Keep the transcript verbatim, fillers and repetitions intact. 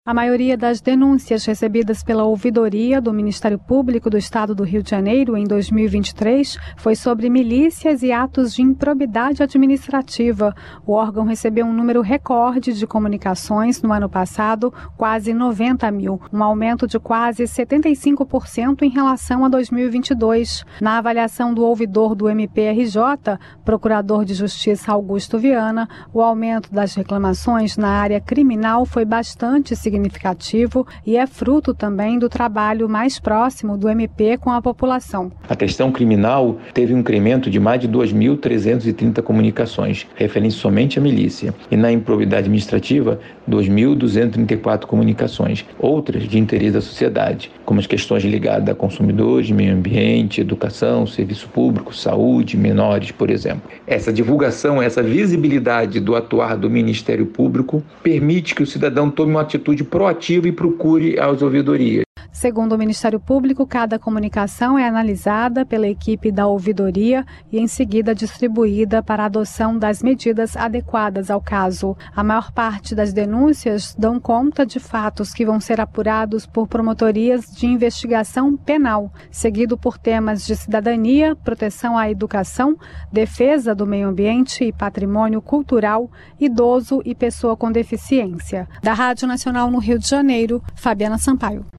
A maioria das denúncias recebidas pela Ouvidoria do Ministério Público do Estado do Rio de Janeiro em dois mil e vinte e três foi sobre milícias e atos de improbidade administrativa. O órgão recebeu um número recorde de comunicações no ano passado, quase noventa mil, um aumento de quase setenta e cinco por cento em relação a dois mil e vinte e dois. Na avaliação do ouvidor do M P R J, Procurador de Justiça Augusto Viana, o aumento das reclamações na área criminal foi bastante significativo. significativo e é fruto também do trabalho mais próximo do M P com a população. A questão criminal teve um incremento de mais de duas mil trezentas e trinta comunicações, referentes somente à milícia, e na improbidade administrativa, dois mil duzentas e trinta e quatro comunicações, outras de interesse da sociedade, como as questões ligadas a consumidores, meio ambiente, educação, serviço público, saúde, menores, por exemplo. Essa divulgação, essa visibilidade do atuar do Ministério Público permite que o cidadão tome uma atitude proativa e procure as ouvidorias. Segundo o Ministério Público, cada comunicação é analisada pela equipe da ouvidoria e em seguida distribuída para a adoção das medidas adequadas ao caso. A maior parte das denúncias dão conta de fatos que vão ser apurados por promotorias de investigação penal, seguido por temas de cidadania, proteção à educação, defesa do meio ambiente e patrimônio cultural, idoso e pessoa com deficiência. Da Rádio Nacional no Rio de Janeiro, Fabiana Sampaio.